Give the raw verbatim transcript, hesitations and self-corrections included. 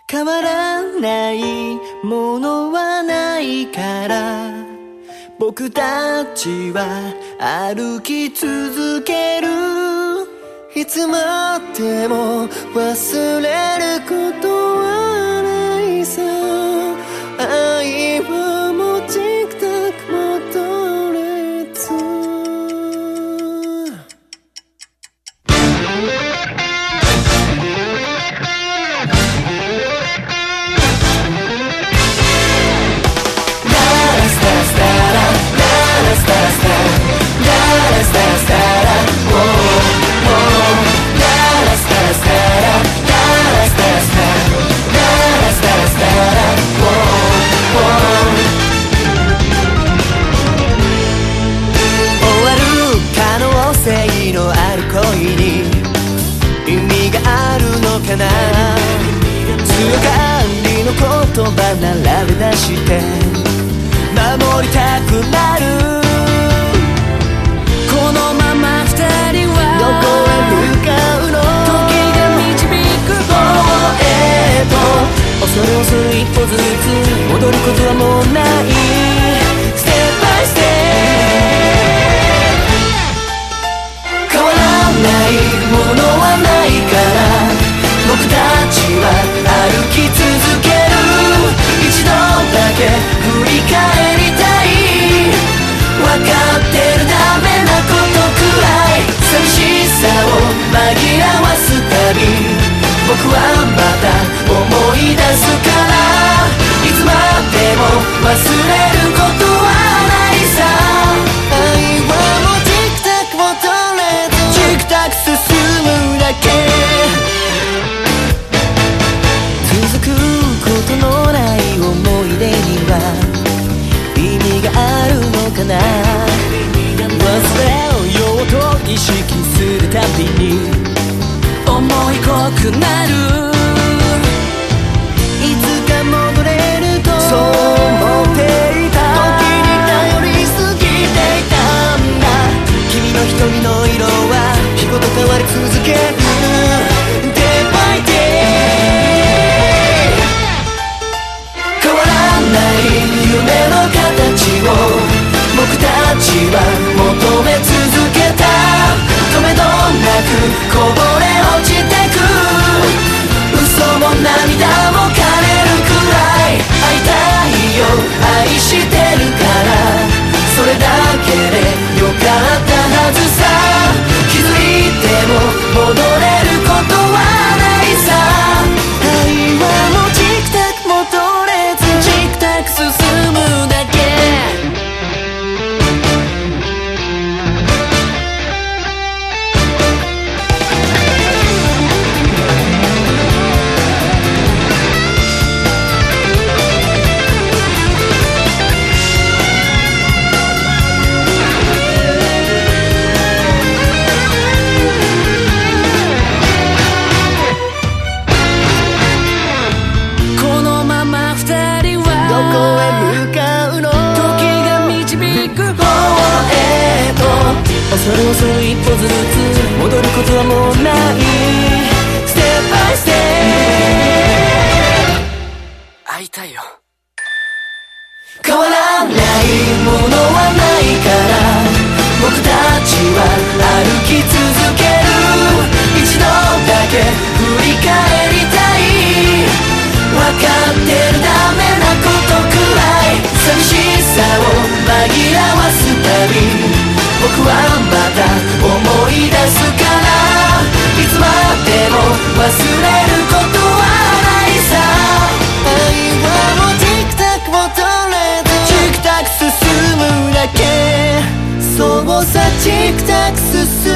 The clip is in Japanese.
変わらないものはないから僕たちは歩き続けるいつまでも忘れることはないさ愛はもうチクタク戻れず強がりの言葉並べ出して守りたくなるこのまま二人はどこへ向かうの時が導く方へと恐る恐る一歩ずつ戻ることはもうないステップバイステップ変わらないものはないから僕たちは歩き続ける一度だけ振り返りたい分かってるダメなことくらい寂しさを紛らわすたび僕はまた思い出すからいつまでも忘れることはないさ愛はもうチクタク戻れずチクタク進むだけことのない思い出には意味があるのかな忘れようと意識するたびに思い濃くなるいつか戻れるとそう思っていた時に頼りすぎていたんだ君の瞳の色は日ごと変わり続けるDay by day夢の形を僕たちは求め続けた止めどなくこぼれ落ちてく嘘も涙も枯れるくらい会いたいよ愛してるからそれだけでよかったはずさ気づいても戻れることはないさ愛はもうチクタク戻れずチクタク進むだけ恐る恐る一歩ずつ戻ることはもうないステップバイステップ会いたいよ変わらないものはないから僕たちは歩き続ける一度だけ振り返りたい分かってるダメなことくらい寂しさを紛らわすたび僕はまた思い出すからいつまでも忘れることはないさ愛はもうチクタク戻れずチクタク進むだけそうさチクタク進む